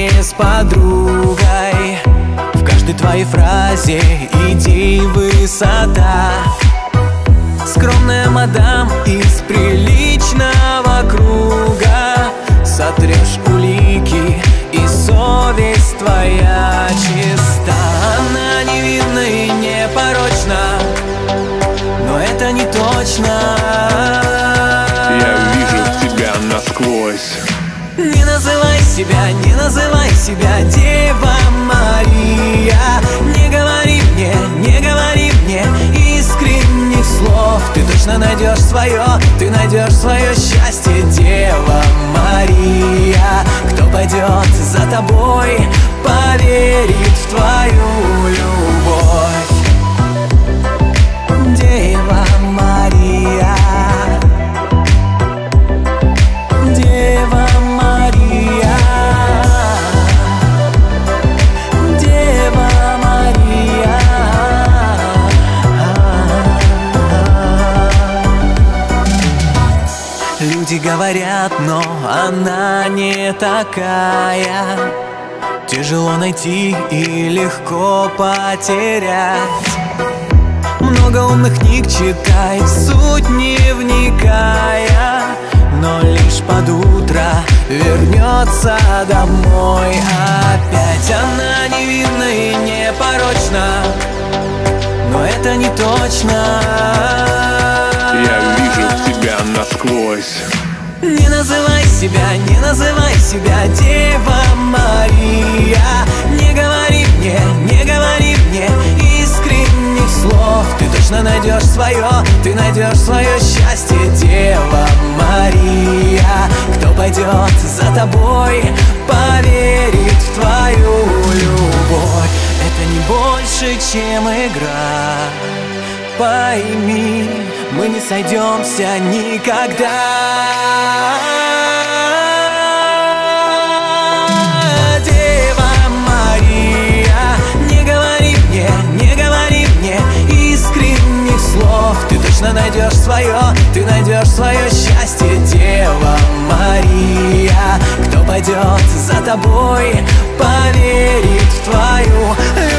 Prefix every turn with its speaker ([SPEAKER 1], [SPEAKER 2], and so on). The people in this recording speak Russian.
[SPEAKER 1] свидание с подругой. В каждой твоей фразе идей высота. Скромная мадам из приличного круга. Сотрешь улики, и совесть твоя чиста. Она невинна и непорочна, но это не точно.
[SPEAKER 2] Я вижу тебя насквозь.
[SPEAKER 1] Не называй себя Дева Мария. Не говори мне искренних слов. Ты точно найдешь свое, ты найдешь свое счастье, Дева Мария. Кто пойдет за тобой, поверит в твою любовь. Дева Мария, Дева Мария, Дева Мария. Люди говорят, но она не такая. Тяжело найти и легко потерять. Много умных книг читает, в суть не вникая, но лишь под утро вернется домой опять. Она невинна и непорочна, но это не точно.
[SPEAKER 2] Я вижу тебя насквозь.
[SPEAKER 1] Не называй себя Дева Мария. Не говори мне искренних слов. Ты точно найдешь свое, ты найдешь свое счастье, Дева Мария. Кто пойдет за тобой, поверит в твою любовь. Это не больше, чем игра. Пойми, мы не сойдемся никогда. Дева Мария, не говори мне искренних слов. Ты точно найдешь свое, ты найдешь свое счастье, Дева Мария. Кто пойдет за тобой, поверит в твою любовь.